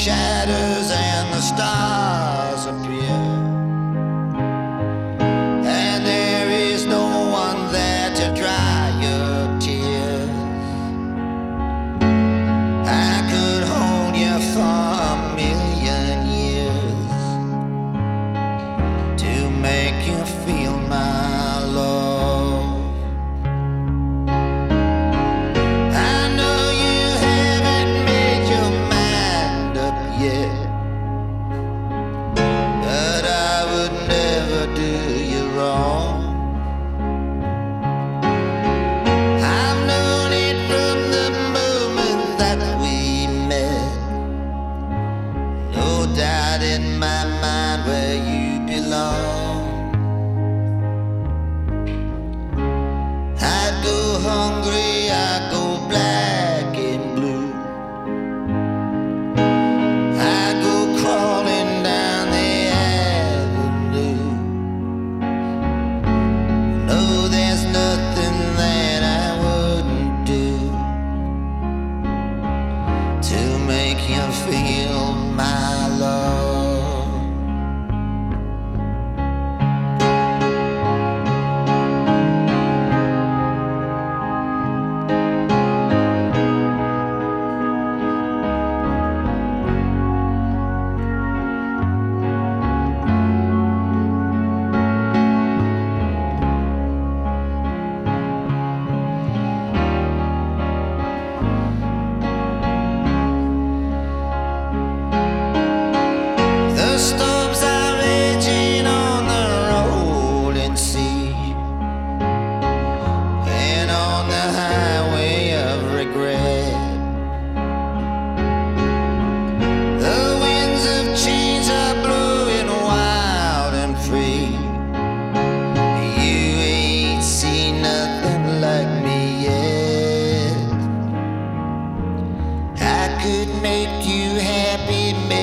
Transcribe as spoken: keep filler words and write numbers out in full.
shadows and the stars appear, and there is no one there to dry your tears. I could hold you for a million years to make you feel my love. I know you haven't made your mind up yet, but I would never do you wrong. I've known it from the moment that we met. No doubt in my mind where you belong. I'd go hungry, I'd go black and blue. I'd go crawling down the avenue. No, there's nothing that I wouldn't do to make you feel my love. The storms are raging on the rolling sea, and on the highway of regret. The winds of change are blowing wild and free. You ain't seen nothing like me yet. I could make you happy,